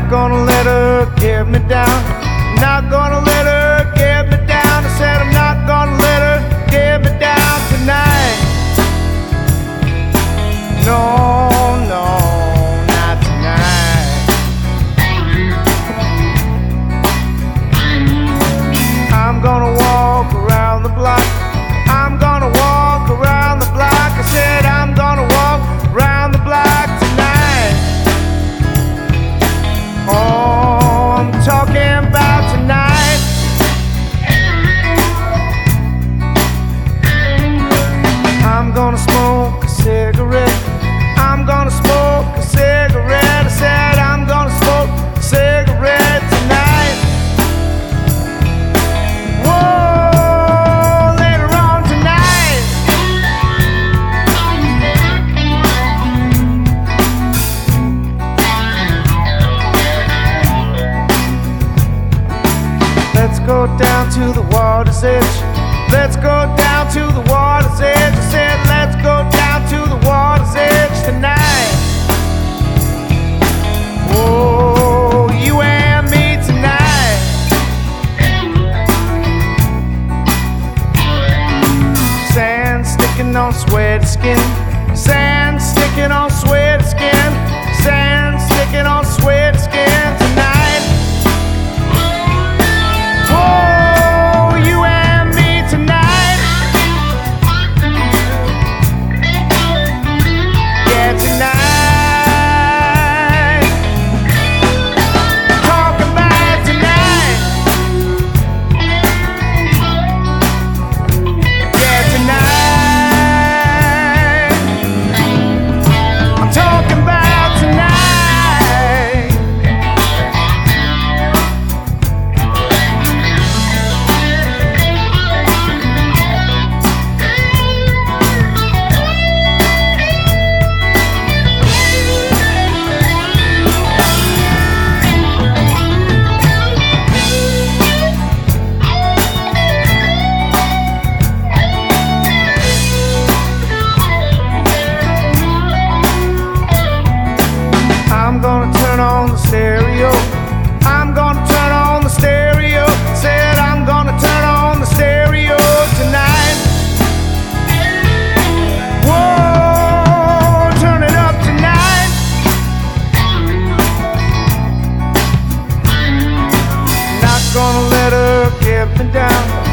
Not gonna let her get me down. Not gonna let her get me down. I said I'm not gonna let her get me down tonight. No, no, not tonight. I'm gonna walk around the block. I'm gonna walk around the block. I said I'm gonna walk around the block tonight. Oh, I'm talking about tonight. I'm gonna smoke a cigarette. I'm gonna smoke a cigarette. I said I'm gonna smoke a cigarette tonight. Whoa, later on tonight. Let's go down to the water's edge. Let's go down to the water's edge. I said let's go down to the water's edge tonight. Oh, you and me tonight. Sand sticking on sweaty skin. Sand sticking on sweaty skin. Sand sticking on sweaty skin tonight. Oh, you and me tonight. Yeah, tonight. Talk about tonight. Yeah, tonight. I'm talking about tonight. I'm gonna turn on the stereo. I'm gonna turn on the stereo. Said I'm gonna turn on the stereo tonight. Whoa, turn it up tonight. Not gonna let her get me down.